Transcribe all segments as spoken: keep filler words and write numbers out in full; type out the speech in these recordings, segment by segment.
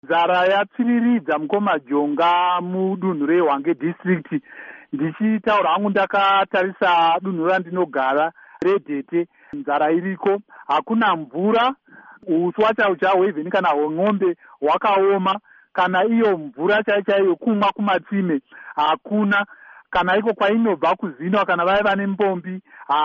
Nzara yapfiriridza mukomajonga mudunhu reHwange district. Ndichitaura hangu ndakatarisa dunhu randinogara reDhete, nzara iriko, hakuna mvura, uswa chaiwo chahwo even kana hwemombe hwakaoma, kana iyo mvura chaiyo chaiyo kumwa kumatsime hakuna, kana iko kwainobva kuzinwa kana vaya vane mbombi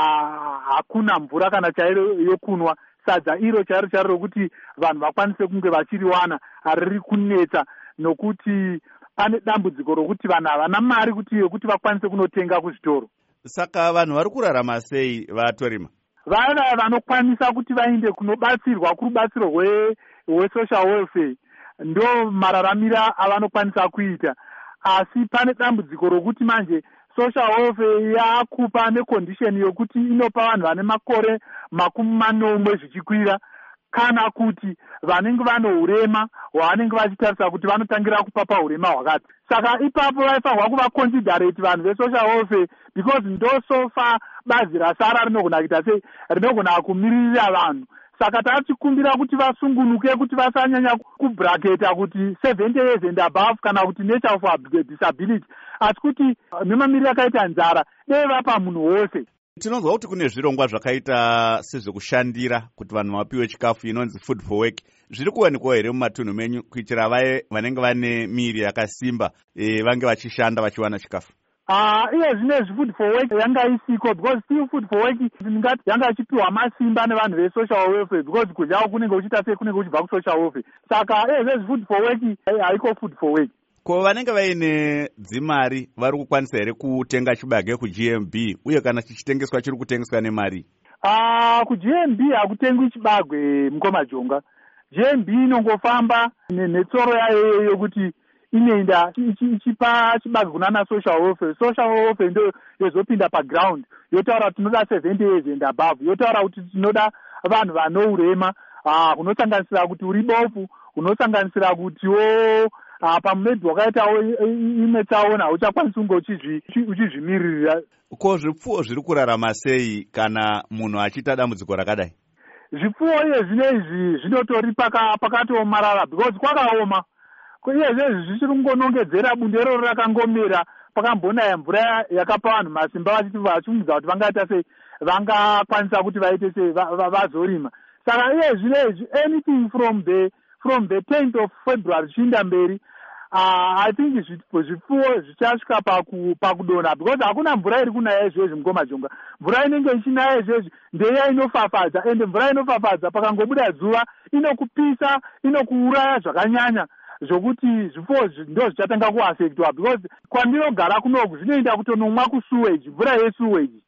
hakuna mvura kana chaiyo yokunwa. Sadza iro chairo chairo rokuti vanhu vakwanise kunge vachiriwana riri kunetsa, nokuti pane dambudziko rokuti vanhu havana mari kuti yokuti vakwanise kunotenga kuzvitoro. Saka vanhu vari kurarama sei vatorima? Vaya vanokwanisa kuti vaende kunobatsirwa kurubatsiro rwesocial welfare ndo mararamira avanokwanisa kuita, asi pane dambudziko rokuti manje social welfare yakupa necondition yokuti inopa vanhu vane makore makumi manomwe zvichikwira, kana kuti vanenge vane urema hwavanenge vachitarisa kuti vanotangira kupa paurema hwakati. Saka ipapo vaifanirwa kuvaconsiderate vanhu vesocial welfare, because ndo sofa bazi rasara rinogona kuita sei, rinogona kumiririra vanhu. Saka tachikumbira kuti vasungunuke, kuti vasanyanya kubraketa kuti seventy years and above kana kuti nature of disability, asi kuti nemamiriro akaita nzara dei vapa munhu wose. Tinonzwa kuti kune zvirongwa zvakaita sezvekushandira kuti vanhu vapiwe chikafu inonzi food for work. Zviri kuwanikwa here mumatunhu menyu kuitira vaye vanenge vane miri yakasimba e, vange vachishanda vachiwana chikafu? Ah, iye zvine food for work yanga isiko, because still food for work ndingati yanga ichipiwa masimba nevanhu vesocial welfare, because kudyawo kunenge kuchiita sei kunenge kuchibva kusocial welfare. Saka iye zvezi food for work haiko food for work. Ko vanenge vaine dzimari vari kukwanisa here kutenga chibage kuG M B, uye kana chichitengeswa chiri kutengeswa nemari? Ah, kuG M B hakutengwi chibagwe mukomajonga. G M B inongofamba netsoro yayo yokuti inoenda ichipa chibage kunana social welfare. Social welfare ndo yozopinda paground yotaura kuti tinoda seventy years and above, yotaura kuti tinoda vanhu vano urema, unosanganisira kuti uri bofu, unosanganisira kutiwo pamumedzi wakaitawo imwe tsaona hauchakwanisi kunge uchizvimirira. Ko zvipfuwo zviri kurarama sei kana munhu achiita dambudziko rakadai? Zvipfuwo iye zvinezvi zvinotori pakatomarara, because kwakaoma. Iye zvezvi zvichiri kungonongedzera bundo iroro rakangomera pakambonaya mvura yakapa vanhu masimba vachiti vachiudza kuti vangaita sei, vangakwanisa kuti vaite sei vazorima. Saka iye zvinezvi anything from the from the tenth of February zvichienda mberi, uh, I think zvipfuwo zvichasvika pakudonha, because hakuna mvura iri kunaya izvezvi mukomajonga. Mvura inenge ichinaya izvezvi ndeya inofafadza, ende mvura inofafadza pakangobuda zuva inokupisa, inokuuraya zvakanyanya, zvokuti zvipfuwo ndo zvichatanga kuafektwa, because kwandinogara kunoku zvinoenda kutonomwa kusewage, mvura yesewage.